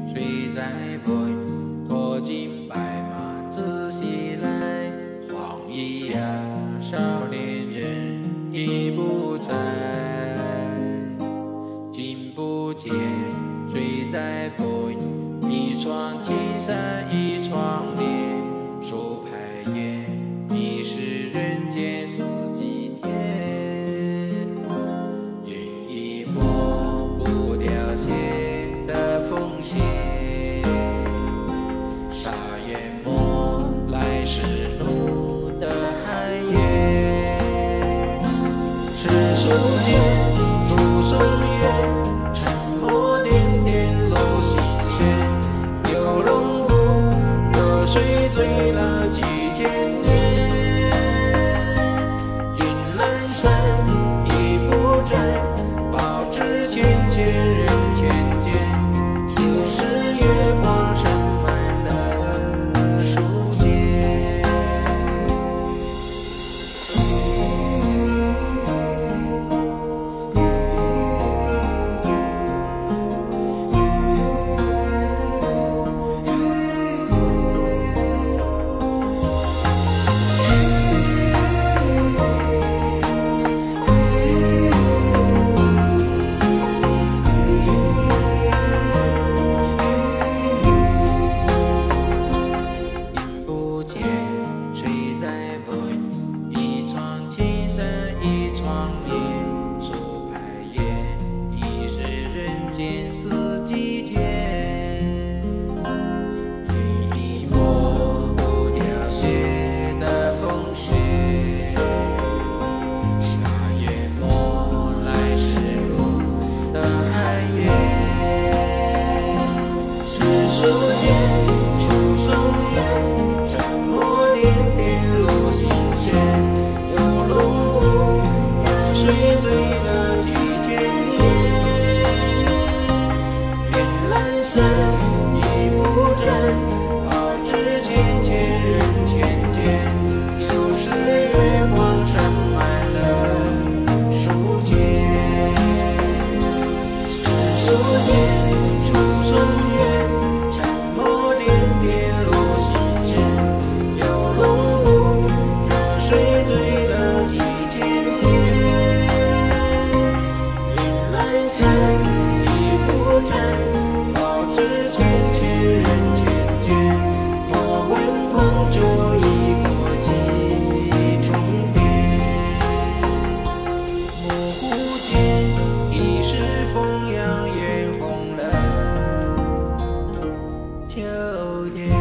谁在背？拖进白马仔细来，黄衣呀，少年人已不在。君不见，谁在背？一窗青山一窗帘，说排烟，你是人间四季天。云一抹不凋谢的风雪，沙淹没来时路的寒夜。赤手间，出松原，沉默点点露心弦。游龙舞，热水醉了几千年。云南山已不在，报纸千千人千千，就是月光盛满了书间。谁在背？一窗青山一窗帘，说排烟，已是人间四季天。云一抹不凋谢的风雪，沙淹没来时路的寒夜。赤手间，出松原。水醉了几千年，云南山已不在，报纸千千人千千，就是月光盛满了书间。赤手间，出松原，沉默点点露心弦。游龙舞，热水醉了几千年。报纸千千人千千，我闻朋酒已过几重天。模糊间已是凤阳艳红了秋天。